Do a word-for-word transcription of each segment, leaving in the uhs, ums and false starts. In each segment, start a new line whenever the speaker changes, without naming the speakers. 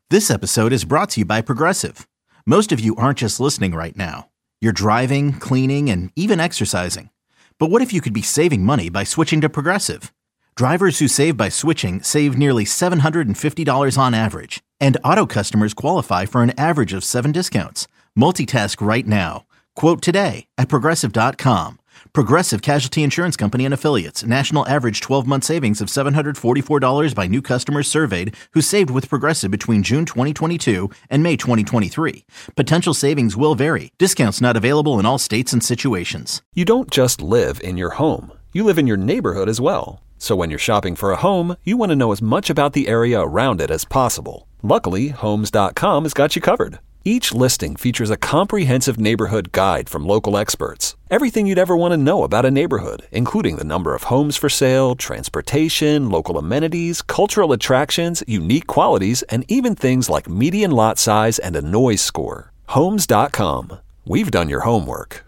This episode is brought to you by Progressive. Most of you aren't just listening right now. You're driving, cleaning, and even exercising. But what if you could be saving money by switching to Progressive? Drivers who save by switching save nearly seven hundred fifty dollars on average. And auto customers qualify for an average of seven discounts. Multitask right now. Quote today at Progressive dot com. Progressive Casualty Insurance Company and Affiliates. National average twelve-month savings of seven hundred forty-four dollars by new customers surveyed who saved with Progressive between June twenty twenty-two and May twenty twenty-three. Potential savings will vary. Discounts not available in all states and situations.
You don't just live in your home. You live in your neighborhood as well. So when you're shopping for a home, you want to know as much about the area around it as possible. Luckily, Homes dot com has got you covered. Each listing features a comprehensive neighborhood guide from local experts. Everything you'd ever want to know about a neighborhood, including the number of homes for sale, transportation, local amenities, cultural attractions, unique qualities, and even things like median lot size and a noise score. Homes dot com. We've done your homework.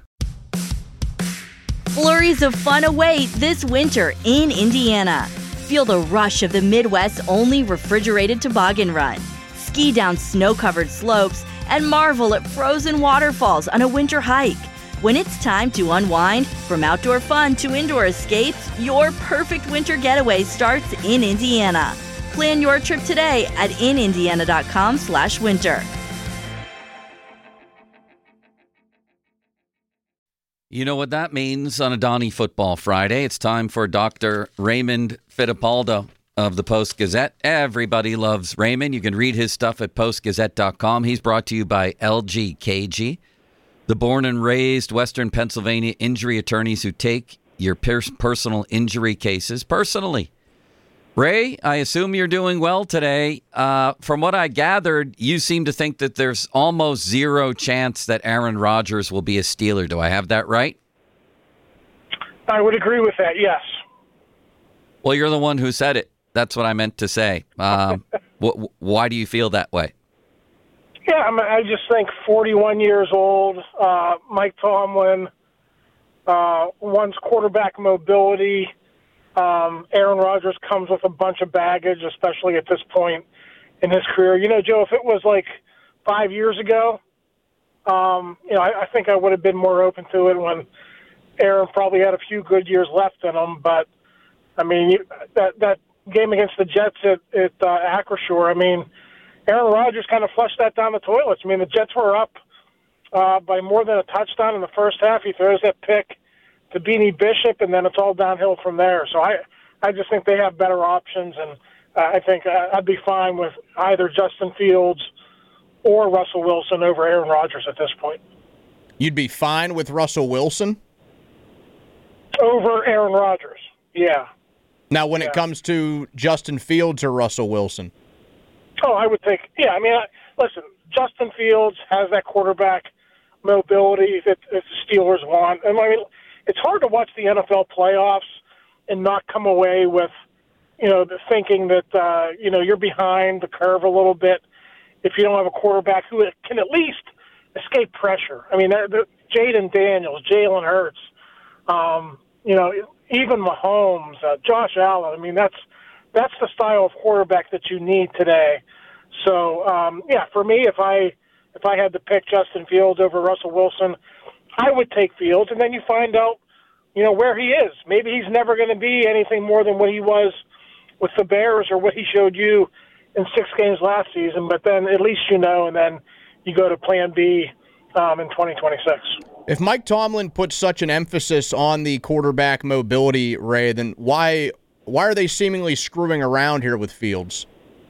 Flurries of fun await this winter in Indiana. Feel the rush of the Midwest's only refrigerated toboggan run. Ski down snow-covered slopes and marvel at frozen waterfalls on a winter hike. When it's time to unwind, from outdoor fun to indoor escapes, your perfect winter getaway starts in Indiana. Plan your trip today at in indiana dot com slash winter.
You know what that means on a Donnie Football Friday. It's time for Doctor Raymond Fittipaldo of the Post-Gazette. Everybody loves Raymond. You can read his stuff at post gazette dot com. He's brought to you by L G K G, the born and raised Western Pennsylvania injury attorneys who take your personal injury cases personally. Ray, I assume you're doing well today. Uh, from what I gathered, you seem to think that there's almost zero chance that Aaron Rodgers will be a Steeler. Do I have that right?
I would agree with that, yes.
Well, you're the one who said it. That's what I meant to say. Um, wh- why do you feel that way?
Yeah, I, mean, I just think forty-one years old, uh, Mike Tomlin uh, wants quarterback mobility. Um, Aaron Rodgers comes with a bunch of baggage, especially at this point in his career. You know, Joe, if it was like five years ago, um, you know, I, I think I would have been more open to it when Aaron probably had a few good years left in him. But, I mean, you, that that game against the Jets at, at uh, Acrisure, I mean, Aaron Rodgers kind of flushed that down the toilets. I mean, the Jets were up uh, by more than a touchdown in the first half. He throws that pick to Beanie Bishop, and then it's all downhill from there. So I, I just think they have better options, and uh, I think uh, I'd be fine with either Justin Fields or Russell Wilson over Aaron Rodgers at this point.
You'd be fine with Russell Wilson?
Over Aaron Rodgers, yeah.
Now, when
yeah.
it comes to Justin Fields or Russell Wilson?
Oh, I would think, yeah, I mean, I, listen, Justin Fields has that quarterback mobility that, that the Steelers want. And I mean, it's hard to watch the N F L playoffs and not come away with, you know, the thinking that, uh, you know, you're behind the curve a little bit if you don't have a quarterback who can at least escape pressure. I mean, the, Jaden Daniels, Jalen Hurts, um, you know, even Mahomes, uh, Josh Allen. I mean, that's that's the style of quarterback that you need today. So, um, yeah, for me, if I if I had to pick Justin Fields over Russell Wilson, I would take Fields, and then you find out, you know, where he is. Maybe he's never going to be anything more than what he was with the Bears or what he showed you in six games last season, but then at least you know, and then you go to plan B um, in twenty twenty-six.
If Mike Tomlin puts such an emphasis on the quarterback mobility, Ray, then why why are they seemingly screwing around here with Fields?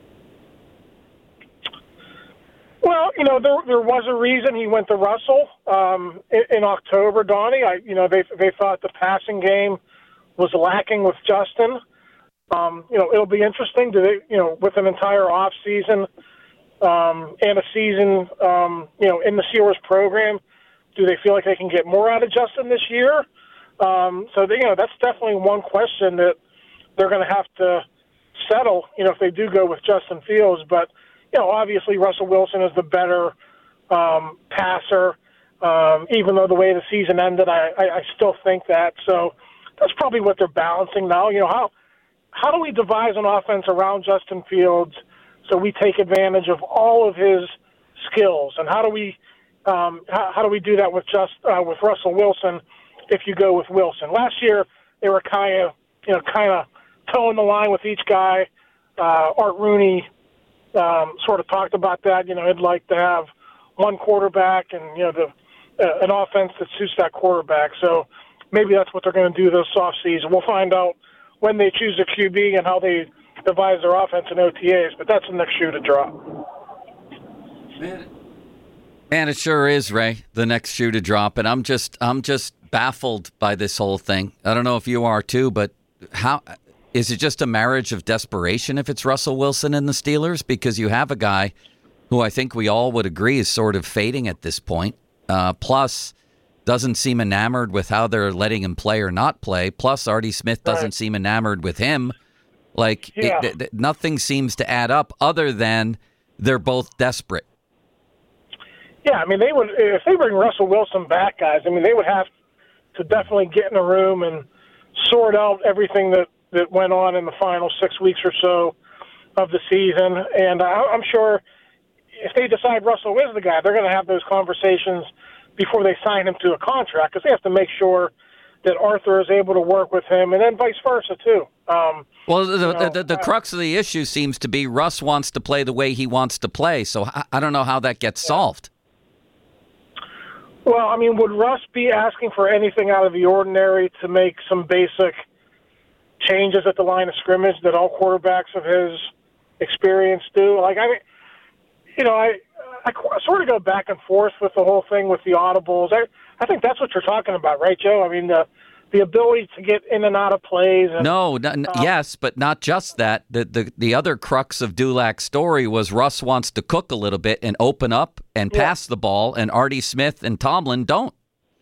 Well, you know, there there was a reason he went to Russell um, in, in October, Donnie. I, you know, they they thought the passing game was lacking with Justin. Um, you know, it'll be interesting. Do they, you know, with an entire off season um, and a season, um, you know, in the Steelers program, do they feel like they can get more out of Justin this year? Um, so, they, you know, that's definitely one question that they're going to have to settle, you know, if they do go with Justin Fields. But, you know, obviously Russell Wilson is the better um, passer. Um, even though the way the season ended, I, I, I still think that. So that's probably what they're balancing now. You know, how how do we devise an offense around Justin Fields so we take advantage of all of his skills. And how do we um, how, how do we do that with just uh, with Russell Wilson? If you go with Wilson, last year they were kind of you know kind of toeing the line with each guy. Uh, Art Rooney um, sort of talked about that. You know, he'd like to have one quarterback and you know the uh, an offense that suits that quarterback. So maybe that's what they're going to do this offseason. We'll find out when they choose a Q B and how they devise their offense in O T As. But that's the next shoe to drop.
Man, man, it sure is, Ray. The next shoe to drop, and I'm just I'm just baffled by this whole thing. I don't know if you are too, but how is it just a marriage of desperation if it's Russell Wilson and the Steelers? Because you have a guy who I think we all would agree is sort of fading at this point. Uh, plus, doesn't seem enamored with how they're letting him play or not play. Plus, Artie Smith doesn't
Right.
seem enamored with him. Like,
Yeah.
it, th- nothing seems to add up other than they're both desperate.
Yeah, I mean, they would if they bring Russell Wilson back, guys. I mean, they would have to definitely get in a room and sort out everything that, that went on in the final six weeks or so of the season. And I, I'm sure if they decide Russell is the guy, they're going to have those conversations before they sign him to a contract because they have to make sure that Arthur is able to work with him, and then vice versa too. Um,
Well, the,
you know,
the, the, the
uh,
crux of the issue seems to be Russ wants to play the way he wants to play. So I, I don't know how that gets solved.
Well, I mean, would Russ be asking for anything out of the ordinary to make some basic changes at the line of scrimmage that all quarterbacks of his experience do? Like, I mean, you know, I, I sort of go back and forth with the whole thing with the audibles. I, I think that's what you're talking about, right, Joe? I mean, the the ability to get in and out of plays. And,
No, n- n-
uh,
yes, but not just that. The, the the other crux of Dulac's story was Russ wants to cook a little bit and open up and
Yeah.
pass the ball, and Artie Smith and Tomlin don't.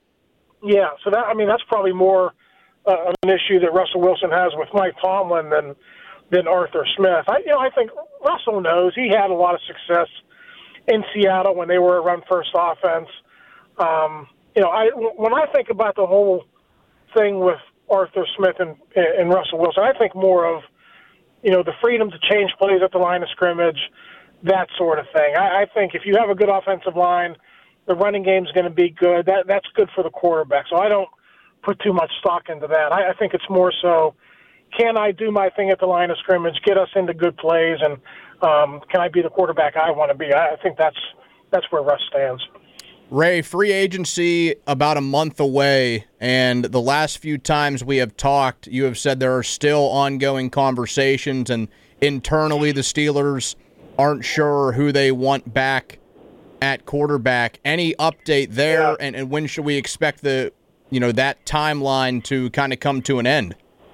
Yeah, so that I mean, that's probably more uh, an issue that Russell Wilson has with Mike Tomlin than than Arthur Smith. I, you know, I think Russell knows he had a lot of success in Seattle when they were a run-first offense. Um, you know, I when I think about the whole thing with Arthur Smith and, and Russell Wilson, I think more of, you know, the freedom to change plays at the line of scrimmage, that sort of thing. I, I think if you have a good offensive line, the running game's going to be good. That that's good for the quarterback. So I don't put too much stock into that. I, I think it's more so, can I do my thing at the line of scrimmage, get us into good plays, and um, can I be the quarterback I want to be? I, I think that's that's where Russ stands.
Ray, free agency about a month away, and the last few times we have talked, you have said there are still ongoing conversations, and internally the Steelers aren't sure who they want back at quarterback. Any update there,
Yeah.
and, and when should we expect the you know that timeline to kind of come to an end?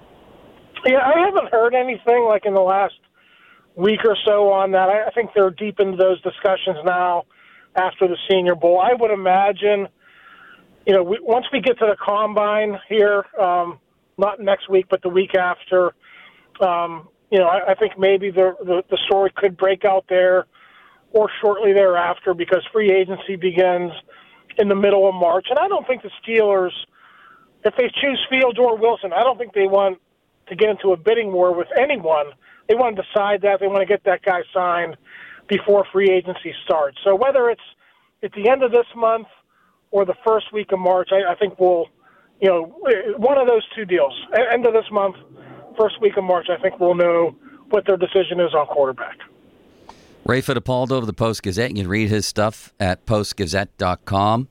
Yeah, I haven't heard anything like in the last week or so on that. I, I think they're deep into those discussions now after the Senior Bowl. I would imagine, you know, we, once we get to the Combine here, um, not next week, but the week after, um, you know, I, I think maybe the, the, the story could break out there or shortly thereafter because free agency begins in the middle of March. And I don't think the Steelers, if they choose Fields or Wilson, I don't think they want to get into a bidding war with anyone. They want to decide that. They want to get that guy signed before free agency starts. So whether it's at the end of this month or the first week of March, I, I think we'll, you know, one of those two deals. End of this month, first week of March, I think we'll know what their decision is on quarterback.
Ray Fittipaldo of the Post-Gazette. You can read his stuff at post gazette dot com.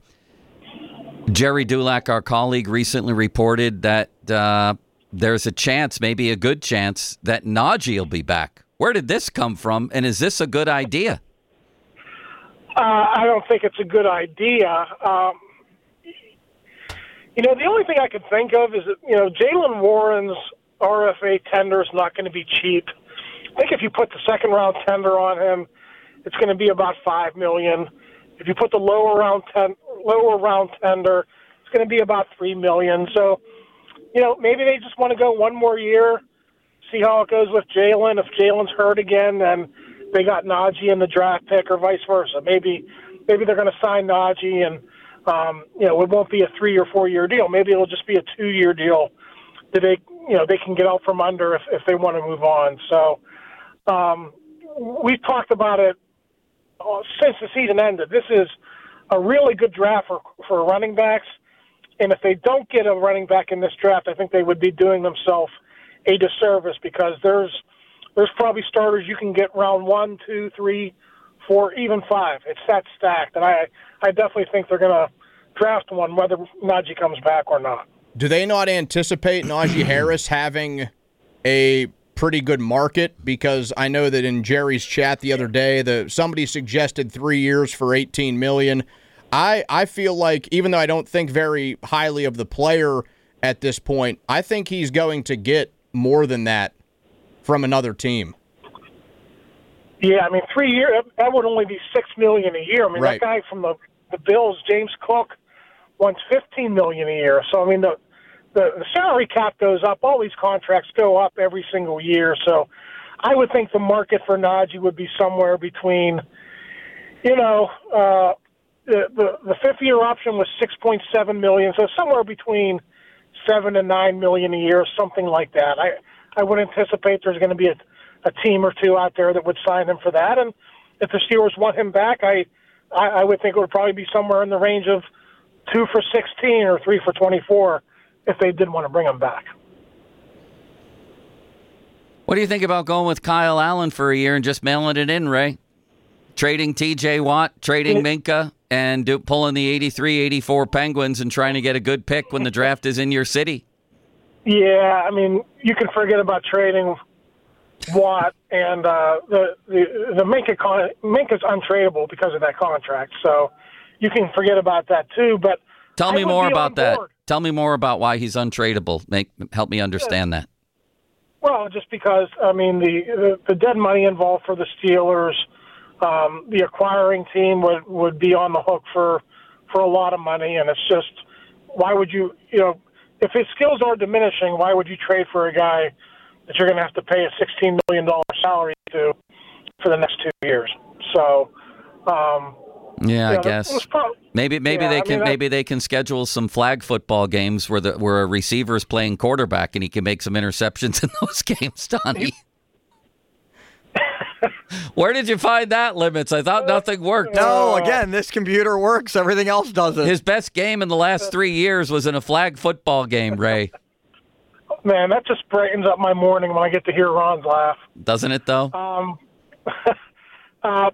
Jerry Dulac, our colleague, recently reported that uh, there's a chance, maybe a good chance, that Najee will be back. Where did this come from, and is this a good idea?
Uh, I don't think it's a good idea. Um, you know, the only thing I could think of is that, you know, Jaylen Warren's R F A tender is not going to be cheap. I think if you put the second round tender on him, it's going to be about five million dollars. If you put the lower round ten, lower round tender, it's going to be about three million dollars. So, you know, maybe they just want to go one more year, see how it goes with Jaylen. If Jaylen's hurt again, then they got Najee in the draft pick, or vice versa. Maybe, maybe they're going to sign Najee, and um, you know, it won't be a three or four year deal. Maybe it'll just be a two year deal that they, you know, they can get out from under if, if they want to move on. So, um, we've talked about it uh, since the season ended. This is a really good draft for, for running backs. And if they don't get a running back in this draft, I think they would be doing themselves a disservice because there's there's probably starters you can get round one, two, three, four, even five. It's that stacked. And I, I definitely think they're going to draft one, whether Najee comes back or not.
Do they not anticipate Najee Harris having a pretty good market? Because I know that in Jerry's chat the other day, the somebody suggested three years for eighteen million dollars. I, I feel like, even though I don't think very highly of the player at this point, I think he's going to get more than that from another team.
Yeah, I mean, three years, that would only be six million dollars a year. I mean,
right.
That guy from the, the Bills, James Cook, wants fifteen million dollars a year. So, I mean, the, the, the salary cap goes up. All these contracts go up every single year. So I would think the market for Najee would be somewhere between, you know, uh, The, the the fifth year option was six point seven million, so somewhere between seven and nine million a year, something like that. I I would anticipate there's going to be a, a team or two out there that would sign him for that, and if the Steelers want him back, I, I I would think it would probably be somewhere in the range of two for sixteen or three for twenty-four if they did want to bring him back.
What do you think about going with Kyle Allen for a year and just mailing it in, Ray? Trading T J Watt, trading Minka, and do, pulling the eighty-three eighty-four Penguins and trying to get a good pick when the draft is in your city.
Yeah, I mean, you can forget about trading Watt, and uh, the the the Minka con- Minka's untradeable because of that contract, so you can forget about that too. But
tell
I
me more about that.
Board.
Tell me more about why he's untradeable. Make help me understand
yeah.
that.
Well, just because I mean the, the the dead money involved for the Steelers. Um, the acquiring team would, would be on the hook for for a lot of money, and it's just, why would you, you know, if his skills are diminishing, why would you trade for a guy that you're going to have to pay a sixteen million dollars salary to for the next two years? So, um,
yeah,
you know,
I guess
probably,
maybe maybe
yeah,
they
I
can
mean,
maybe they can schedule some flag football games where the where a receiver is playing quarterback and he can make some interceptions in those games, Donnie. Where did you find that, Limits? I thought nothing worked.
No, again, this computer works. Everything else doesn't.
His best game in the last three years was in a flag football game, Ray.
Man, that just brightens up my morning when I get to hear Ron's laugh.
Doesn't it, though?
Um, uh,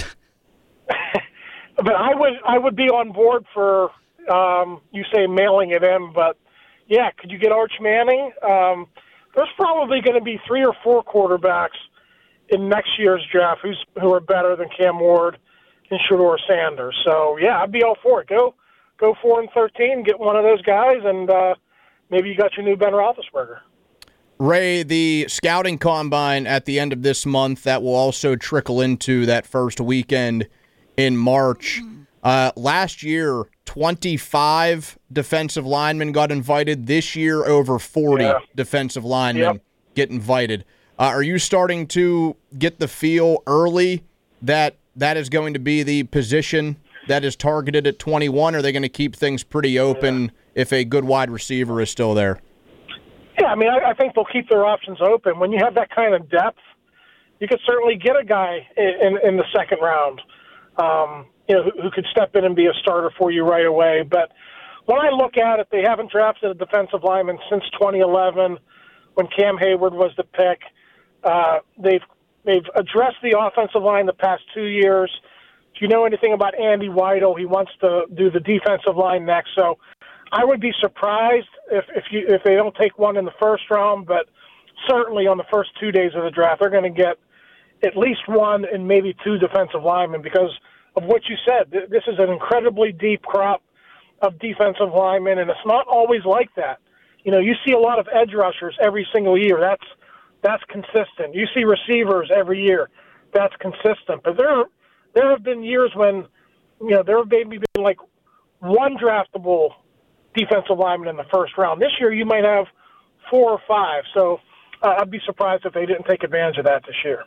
but I would I would be on board for, um, you say mailing it in, but, yeah, could you get Arch Manning? Um, there's probably going to be three or four quarterbacks in next year's draft who's who are better than Cam Ward and Shedeur Sanders. So, yeah, I'd be all for it. Go go four and thirteen, get one of those guys, and uh, maybe you got your new Ben Roethlisberger.
Ray, the scouting combine at the end of this month, that will also trickle into that first weekend in March. Uh, last year, twenty-five defensive linemen got invited. This year, over forty
yeah.
defensive linemen
yep.
get invited. Uh, are you starting to get the feel early that that is going to be the position that is targeted at twenty-one? Or are they going to keep things pretty open yeah. if a good wide receiver is still there?
Yeah, I mean, I, I think they'll keep their options open. When you have that kind of depth, you could certainly get a guy in, in, in the second round, um, you know, who, who could step in and be a starter for you right away. But when I look at it, they haven't drafted a defensive lineman since twenty eleven when Cam Hayward was the pick. Uh, they've they've addressed the offensive line the past two years. If you know anything about Andy Weidel, he wants to do the defensive line next. So I would be surprised if if you if they don't take one in the first round, but certainly on the first two days of the draft, they're going to get at least one and maybe two defensive linemen because of what you said. This is an incredibly deep crop of defensive linemen, and it's not always like that. You know, you see a lot of edge rushers every single year. That's That's consistent. You see receivers every year. That's consistent. But there, there have been years when, you know, there have maybe been like one draftable defensive lineman in the first round. This year, you might have four or five. So uh, I'd be surprised if they didn't take advantage of that this year.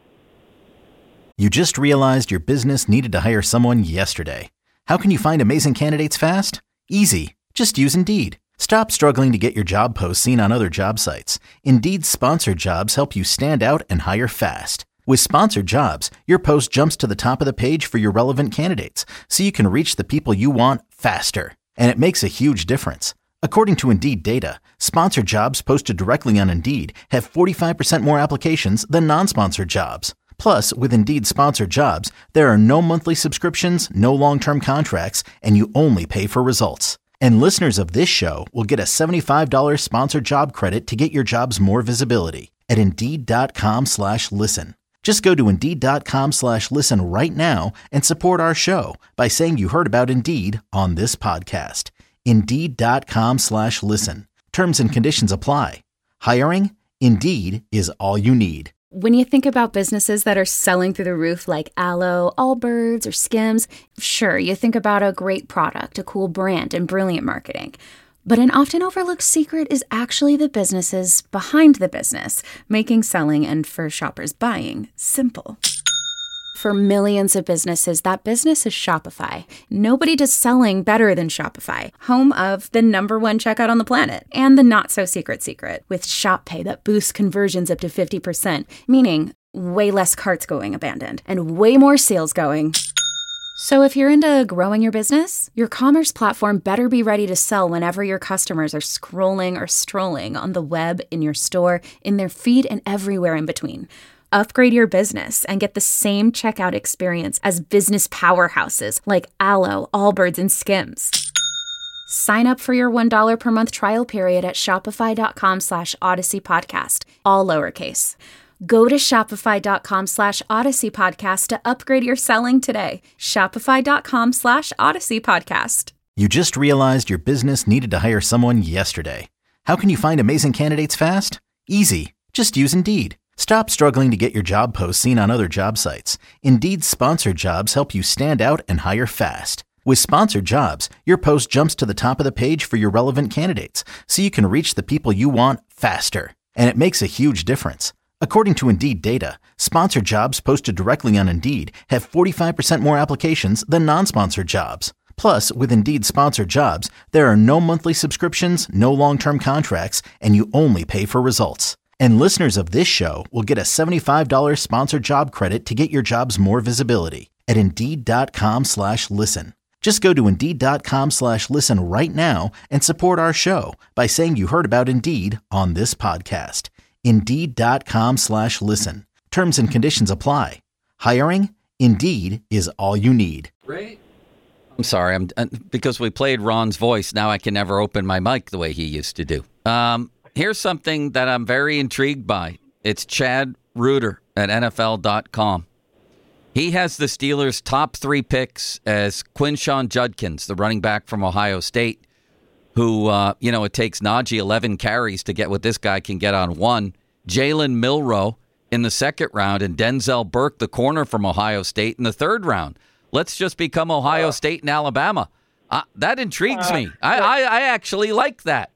You just realized your business needed to hire someone yesterday. How can you find amazing candidates fast? Easy. Just use Indeed. Stop struggling to get your job posts seen on other job sites. Indeed's sponsored jobs help you stand out and hire fast. With Sponsored Jobs, your post jumps to the top of the page for your relevant candidates, so you can reach the people you want faster. And it makes a huge difference. According to Indeed data, sponsored jobs posted directly on Indeed have forty-five percent more applications than non-sponsored jobs. Plus, with Indeed Sponsored Jobs, there are no monthly subscriptions, no long-term contracts, and you only pay for results. And listeners of this show will get a seventy-five dollars sponsored job credit to get your jobs more visibility at Indeed.com slash listen. Just go to Indeed.com slash listen right now and support our show by saying you heard about Indeed on this podcast. Indeed.com slash listen. Terms and conditions apply. Hiring? Indeed is all you need.
When you think about businesses that are selling through the roof like Aloe, Allbirds, or Skims, sure, you think about a great product, a cool brand, and brilliant marketing. But an often overlooked secret is actually the businesses behind the business, making selling and for shoppers buying simple. For millions of businesses, that business is Shopify. Nobody does selling better than Shopify, home of the number one checkout on the planet and the not-so-secret secret with Shop Pay that boosts conversions up to fifty percent, meaning way less carts going abandoned and way more sales going. So if you're into growing your business, your commerce platform better be ready to sell whenever your customers are scrolling or strolling on the web, in your store, in their feed, and everywhere in between. Upgrade your business and get the same checkout experience as business powerhouses like Aloe, Allbirds, and Skims. Sign up for your one dollar per month trial period at shopify.com slash Odyssey Podcast, all lowercase. Go to shopify.com slash Odyssey Podcast to upgrade your selling today. Shopify.com slash Odyssey Podcast.
You just realized your business needed to hire someone yesterday. How can you find amazing candidates fast? Easy. Just use Indeed. Stop struggling to get your job posts seen on other job sites. Indeed's Sponsored Jobs help you stand out and hire fast. With Sponsored Jobs, your post jumps to the top of the page for your relevant candidates, so you can reach the people you want faster. And it makes a huge difference. According to Indeed data, sponsored jobs posted directly on Indeed have forty-five percent more applications than non-sponsored jobs. Plus, with Indeed Sponsored Jobs, there are no monthly subscriptions, no long-term contracts, and you only pay for results. And listeners of this show will get a seventy-five dollars sponsored job credit to get your jobs more visibility at Indeed.com slash listen. Just go to Indeed.com slash listen right now and support our show by saying you heard about Indeed on this podcast. Indeed.com slash listen. Terms and conditions apply. Hiring? Indeed is all you need.
Right. I'm sorry, I'm uh, because we played Ron's voice, now I can never open my mic the way he used to do. Um, here's something that I'm very intrigued by. It's Chad Reuter at N F L dot com. He has the Steelers' top three picks as Quinshon Judkins, the running back from Ohio State, who, uh, you know, it takes Najee eleven carries to get what this guy can get on one. Jalen Milroe in the second round, and Denzel Burke, the corner from Ohio State, in the third round. Let's just become Ohio State and Alabama. Uh, that intrigues
uh,
me. I, I, I actually like that.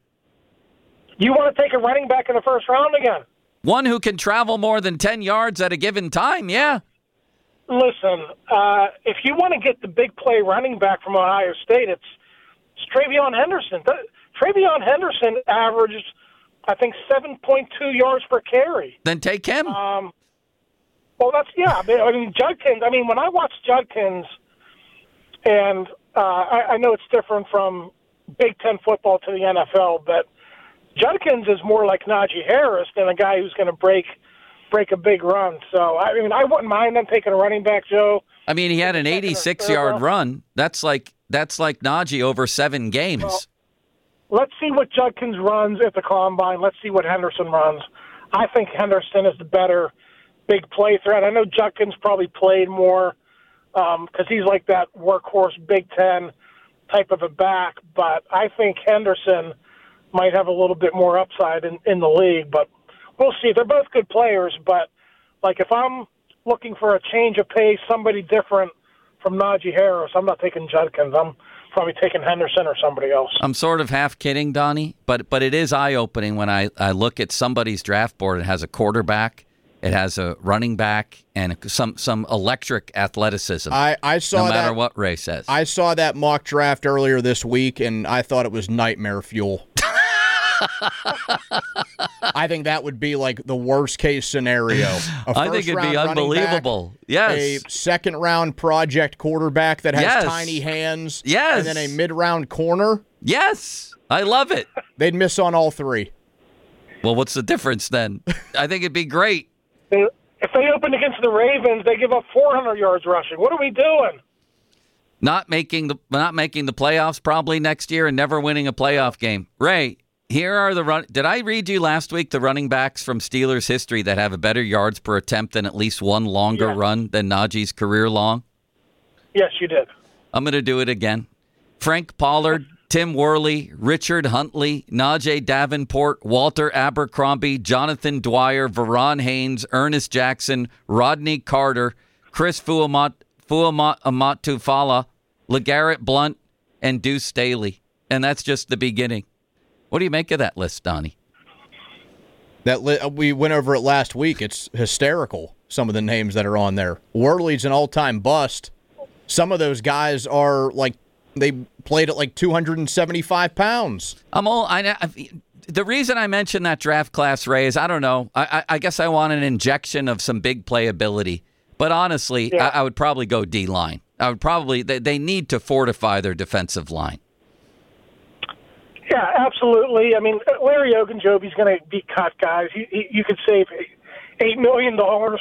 You want to take a running back in the first round again?
One who can travel more than ten yards at a given time, yeah.
Listen, uh, if you want to get the big play running back from Ohio State, it's, it's Travion Henderson. Travion Henderson averaged, I think, seven point two yards per carry.
Then take him.
Um, well, that's, yeah. I mean, I mean, Judkins, I mean, when I watch Judkins, and uh, I, I know it's different from Big Ten football to the N F L, but Judkins is more like Najee Harris than a guy who's going to break break a big run. So, I mean, I wouldn't mind them taking a running back, Joe.
I mean, he had an eighty-six-yard run. That's like that's like Najee over seven games.
Well, let's see what Judkins runs at the Combine. Let's see what Henderson runs. I think Henderson is the better big play threat. I know Judkins probably played more because um, he's like that workhorse Big Ten type of a back, but I think Henderson might have a little bit more upside in, in the league, but we'll see. They're both good players, but like if I'm looking for a change of pace, somebody different from Najee Harris, I'm not taking Judkins. I'm probably taking Henderson or somebody else.
I'm sort of half kidding, Donnie, but but it is eye-opening when I, I look at somebody's draft board. It has a quarterback, it has a running back, and some some electric athleticism.
I, I saw
no matter
that,
what Ray says.
I saw that mock draft earlier this week, and I thought it was nightmare fuel. I think that would be like the worst case scenario. A
I think it'd be unbelievable.
Back,
yes.
A second round project quarterback that has
yes.
tiny hands.
Yes.
And then a mid round corner.
Yes. I love it.
They'd miss on all three.
Well, what's the difference then? I think it'd be great.
If they open against the Ravens, they give up four hundred yards rushing. What are we doing?
Not making the not making the playoffs probably next year and never winning a playoff game. Ray, here are the run. Did I read you last week the running backs from Steelers history that have a better yards per attempt than at least one longer
yeah.
run than Najee's career long?
Yes, you did.
I'm going to do it again. Frank Pollard, Tim Worley, Richard Huntley, Najee Davenport, Walter Abercrombie, Jonathan Dwyer, Veron Haynes, Ernest Jackson, Rodney Carter, Chris Fuamat, Fuamatufala, LeGarrette Blount, and Deuce Staley. And that's just the beginning. What do you make of that list, Donnie?
That li- we went over it last week. It's hysterical, some of the names that are on there. Worley's an all-time bust. Some of those guys are like, they played at like two hundred seventy-five pounds.
I'm all, I, I, the reason I mentioned that draft class, Ray, is I don't know. I, I, I guess I want an injection of some big playability. But honestly, yeah. I, I would probably go D-line. I would probably, they, they need to fortify their defensive line.
Yeah, absolutely. I mean, Larry Ogunjobi's going to be cut, guys. You, you could save eight million dollars,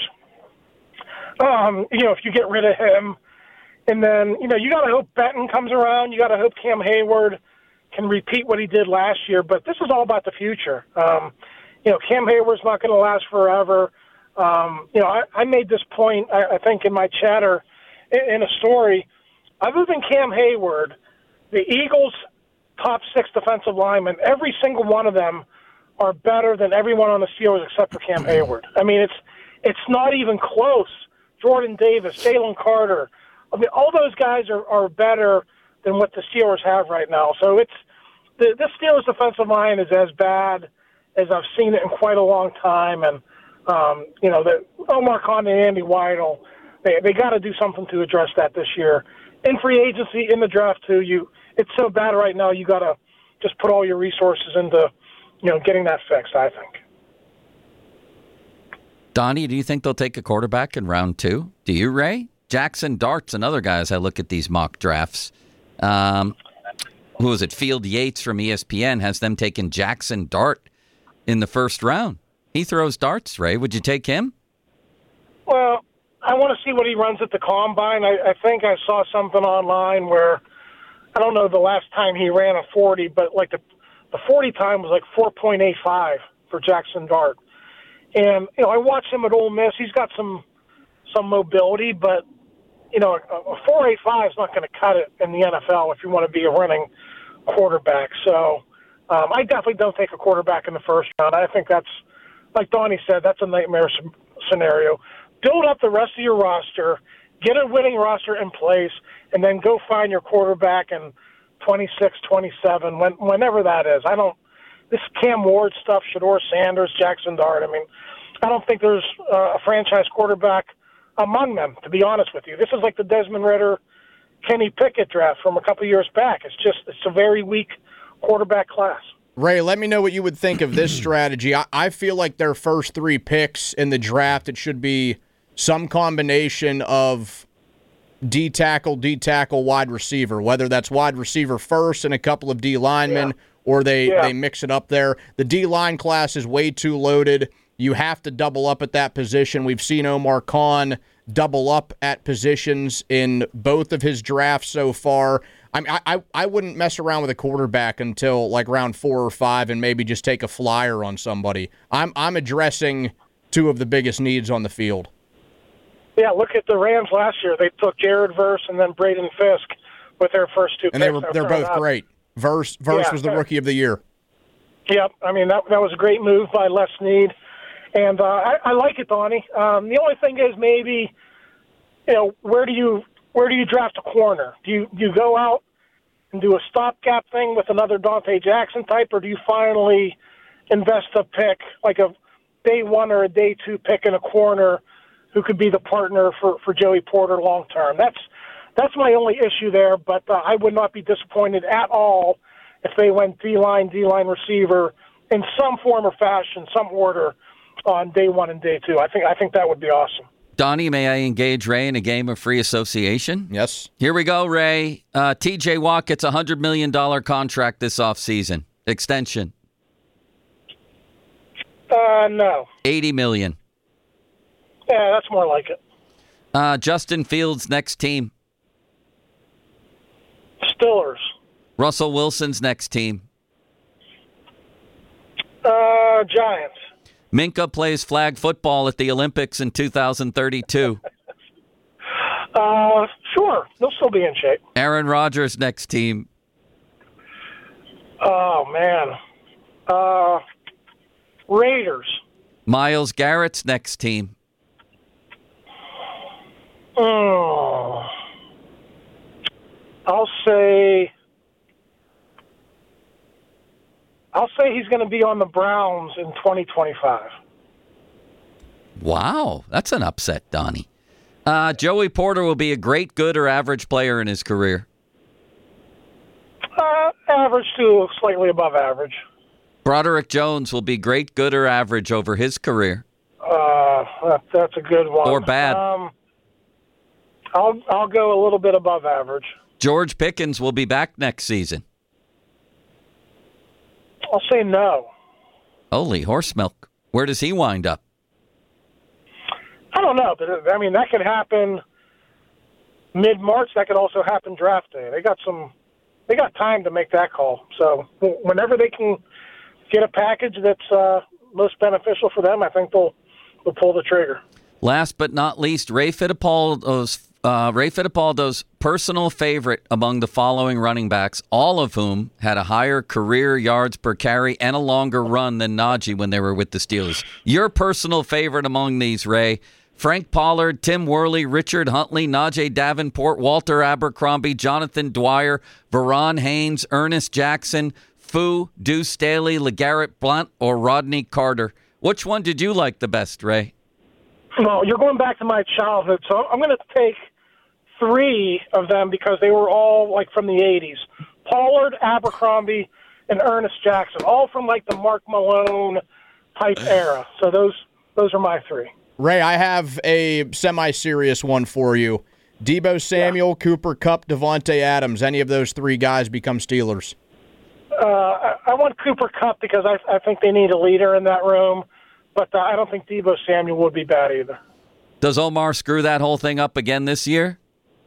um, you know, if you get rid of him. And then, you know, you got to hope Benton comes around. You got to hope Cam Hayward can repeat what he did last year. But this is all about the future. Um, you know, Cam Hayward's not going to last forever. Um, you know, I, I made this point, I, I think, in my chatter in, in a story. Other than Cam Hayward, the Eagles' top six defensive linemen, every single one of them are better than everyone on the Steelers except for Cam Hayward. I mean, it's it's not even close. Jordan Davis, Jalen Carter, I mean, all those guys are, are better than what the Steelers have right now. So it's the this Steelers defensive line is as bad as I've seen it in quite a long time, and Um, you know, the Omar Khan and Andy Weidel, they they got to do something to address that this year. In free agency, in the draft too, you it's so bad right now. You got to just put all your resources into, you know, getting that fixed. I think.
Donnie, do you think they'll take a quarterback in round two? Do you, Ray? Jackson Dart's another guy as I look at these mock drafts. Um, who is it? Field Yates from E S P N has them taking Jackson Dart in the first round. He throws darts, Ray. Would you take him?
Well, I want to see what he runs at the Combine. I, I think I saw something online where, I don't know the last time he ran a forty, but like the the forty time was like four point eight five for Jackson Dart. And, you know, I watched him at Ole Miss. He's got some some mobility, but, you know, a four eight five is not going to cut it in the N F L if you want to be a running quarterback. So um, I definitely don't take a quarterback in the first round. I think that's, like Donnie said, that's a nightmare scenario. Build up the rest of your roster, get a winning roster in place, and then go find your quarterback in twenty-six, twenty-seven, when, whenever that is. I don't – this Cam Ward stuff, Shedeur Sanders, Jackson Dart, I mean, I don't think there's uh, a franchise quarterback among them, to be honest with you. This is like the Desmond Ridder, Kenny Pickett draft from a couple years back. It's just – it's a very weak quarterback class.
Ray, let me know what you would think of this strategy. I, I feel like their first three picks in the draft, it should be some combination of D-tackle, D-tackle, wide receiver, whether that's wide receiver first and a couple of D linemen, yeah. or they, yeah. they mix it up there. The D-line class is way too loaded. You have to double up at that position. We've seen Omar Khan double up at positions in both of his drafts so far. I mean, I, I wouldn't mess around with a quarterback until like round four or five and maybe just take a flyer on somebody. I'm I'm addressing two of the biggest needs on the field.
Yeah, look at the Rams last year. They took Jared Verse and then Braden Fisk with their first two
and
picks.
And they were, they're both
out.
great. Verse, Verse
yeah,
was the rookie of the year.
Yep. I mean, that that was a great move by Les Snead. And uh, I, I like it, Donnie. Um, the only thing is maybe, you know, where do you where do you draft a corner? Do you do you go out and do a stopgap thing with another Dante Jackson type, or do you finally invest a pick, like a day one or a day two pick in a corner who could be the partner for, for Joey Porter long term? That's that's my only issue there, but uh, I would not be disappointed at all if they went D-line, D-line receiver, in some form or fashion, some order on day one and day two. I think I think that would be awesome.
Donnie, may I engage Ray in a game of free association?
Yes.
Here we go, Ray. Uh, T J Watt gets a one hundred million dollars contract this offseason. Extension.
Uh, no.
eighty million dollars.
Yeah, that's more like it.
Uh, Justin Fields' next team.
Steelers.
Russell Wilson's next team.
Uh, Giants.
Minka plays flag football at the Olympics in two thousand thirty-two.
Uh, sure. They'll still be in shape.
Aaron Rodgers' next team.
Oh, man. Uh, Raiders.
Myles Garrett's next team.
Oh. I'll say... I'll say he's going to be on the Browns in twenty twenty-five.
Wow, that's an upset, Donnie. Uh, Joey Porter will be a great, good, or average player in his career.
Uh, average to slightly above average.
Broderick Jones will be great, good, or average over his career.
Uh, that, that's a good one.
Or bad.
Um, I'll I'll go a little bit above average.
George Pickens will be back next season.
I'll say no.
Holy horse milk. Where does he wind up?
I don't know, but I mean that could happen mid-March. That could also happen draft day. They got some. They got time to make that call. So whenever they can get a package that's uh, most beneficial for them, I think they'll they'll pull the trigger.
Last but not least, Ray Fittipaldo's uh, Ray Fittipaldo's personal favorite among the following running backs, all of whom had a higher career yards per carry and a longer run than Najee when they were with the Steelers. Your personal favorite among these, Ray: Frank Pollard, Tim Worley, Richard Huntley, Najee Davenport, Walter Abercrombie, Jonathan Dwyer, Verron Haynes, Ernest Jackson, Fu, Deuce Staley, LeGarrette Blount, or Rodney Carter. Which one did you like the best, Ray?
Well, you're going back to my childhood, so I'm going to take three of them because they were all like from the eighties. Pollard, Abercrombie, and Ernest Jackson, all from like the Mark Malone type era. So those those are my three.
Ray, I have a semi-serious one for you. Deebo Samuel, yeah. Cooper Kupp, Devontae Adams. Any of those three guys become Steelers?
Uh, I, I want Cooper Kupp because I, I think they need a leader in that room, but uh, I don't think Deebo Samuel would be bad either.
Does Omar screw that whole thing up again this year?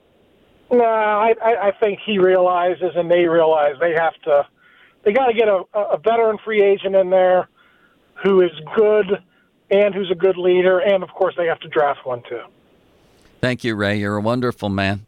No, I, I think he realizes and they realize they have to. They got to get a, a veteran free agent in there who is good and who's a good leader, and of course they have to draft one too.
Thank you, Ray. You're a wonderful man.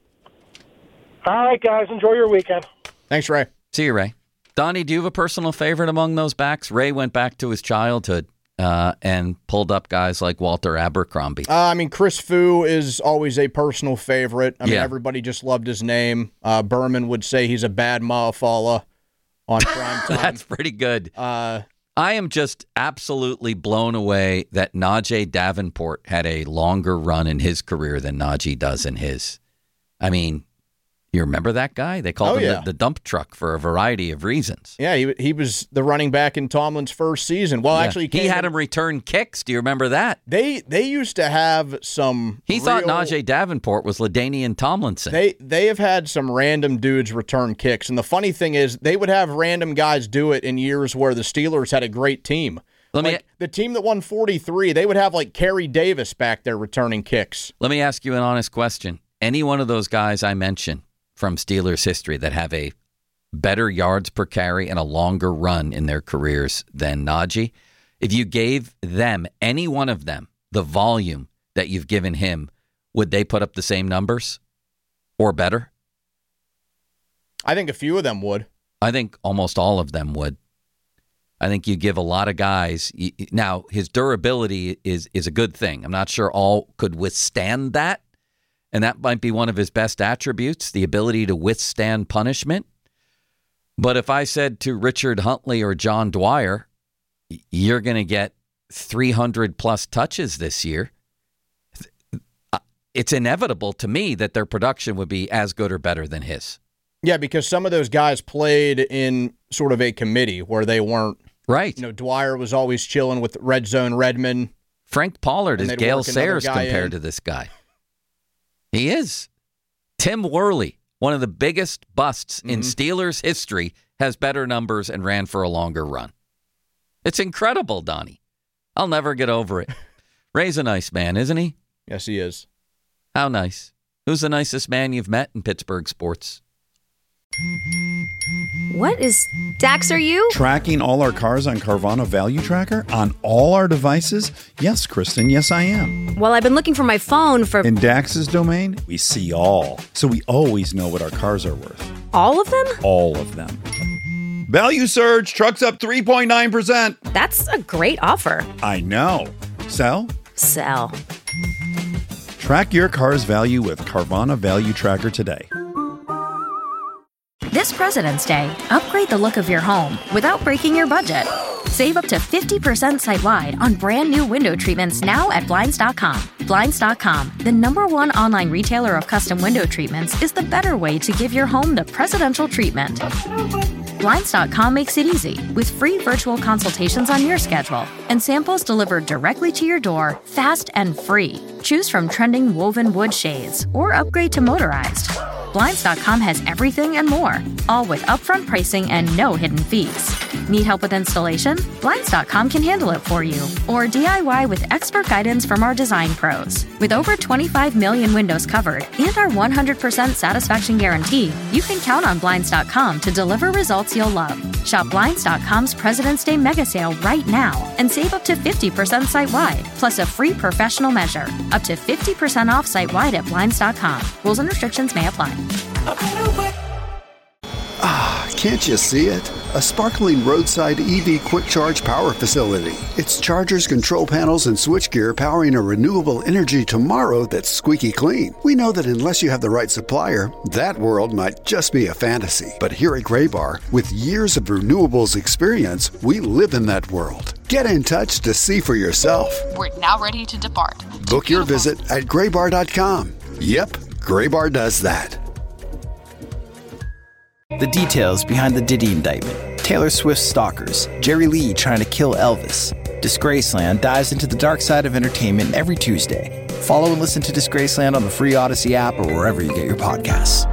All right, guys, enjoy your weekend.
Thanks, Ray.
See you, Ray. Donnie, do you have a personal favorite among those backs? Ray went back to his childhood uh, and pulled up guys like Walter Abercrombie.
Uh, I mean, Chris Fu is always a personal favorite. I mean,
yeah.
everybody just loved his name. Uh, Berman would say he's a bad motherfucker on prime time.
That's pretty good.
Uh,
I am just absolutely blown away that Najee Davenport had a longer run in his career than Najee does in his. I mean, you remember that guy? They called
oh,
him
yeah.
the, the dump truck for a variety of reasons.
Yeah, he he was the running back in Tomlin's first season. Well,
Yeah.
actually,
he
came
had
in,
him return kicks. Do you remember that?
They they used to have some.
He
real,
thought Najee Davenport was LaDainian Tomlinson.
They they have had some random dudes return kicks, and the funny thing is, they would have random guys do it in years where the Steelers had a great team.
Let
like
me,
the team that won forty-three, they would have like Kerry Davis back there returning kicks.
let me ask you an honest question. Any one of those guys I mentioned from Steelers history that have a better yards per carry and a longer run in their careers than Najee, if you gave them, any one of them, the volume that you've given him, would they put up the same numbers or better?
I think a few of them would.
I think almost all of them would. I think you give a lot of guys. Now, his durability is is a good thing. I'm not sure all could withstand that. And that might be one of his best attributes, the ability to withstand punishment. But if I said to Richard Huntley or John Dwyer, you're going to get three hundred plus touches this year, it's inevitable to me that their production would be as good or better than his.
Yeah, because some of those guys played in sort of a committee where they weren't
Right.
You know, Dwyer was always chilling with Red Zone Redmond.
Frank Pollard is Gale Sayers compared
in.
to this guy. He is. Tim Worley, one of the biggest busts mm-hmm. in Steelers history, has better numbers and ran for a longer run. It's incredible, Donnie. I'll never get over it. Ray's a nice man, isn't he?
Yes, he is.
How nice? Who's the nicest man you've met in Pittsburgh sports?
What is Dax, are you?
Tracking all our cars on Carvana Value Tracker on all our devices? Yes, Kristen, yes, I am.
Well, I've been looking for my phone for...
In Dax's domain, we see all. So we always know what our cars are worth.
All of them?
All of them. Value surge, trucks up three point nine percent.
That's a great offer.
I know. Sell?
Sell.
Track your car's value with Carvana Value Tracker today.
This President's Day, upgrade the look of your home without breaking your budget. Save up to fifty percent site-wide on brand new window treatments now at Blinds dot com. Blinds dot com, the number one online retailer of custom window treatments, is the better way to give your home the presidential treatment. Blinds dot com makes it easy with free virtual consultations on your schedule and samples delivered directly to your door, fast and free. Choose from trending woven wood shades or upgrade to motorized. Blinds dot com has everything and more, all with upfront pricing and no hidden fees. Need help with installation? Blinds dot com can handle it for you. Or D I Y with expert guidance from our design pros. With over twenty-five million windows covered and our one hundred percent satisfaction guarantee, you can count on Blinds dot com to deliver results you'll love. Shop Blinds dot com's President's Day mega sale right now and save up to fifty percent site-wide, plus a free professional measure. Up to fifty percent off site-wide at Blinds dot com. Rules and restrictions may apply.
Ah, can't you see it? A sparkling roadside E V quick charge power facility. It's chargers, control panels, and switchgear powering a renewable energy tomorrow that's squeaky clean. We know that unless you have the right supplier, that world might just be a fantasy. But here at Graybar, with years of renewables experience, we live in that world. Get in touch to see for yourself.
We're now ready to depart.
Book your visit at graybar dot com. Yep, Graybar does that.
The details behind the Diddy indictment, Taylor Swift's stalkers, Jerry Lee trying to kill Elvis. Disgraceland dives into the dark side of entertainment every Tuesday. Follow and listen to Disgraceland on the free Odyssey app or wherever you get your podcasts.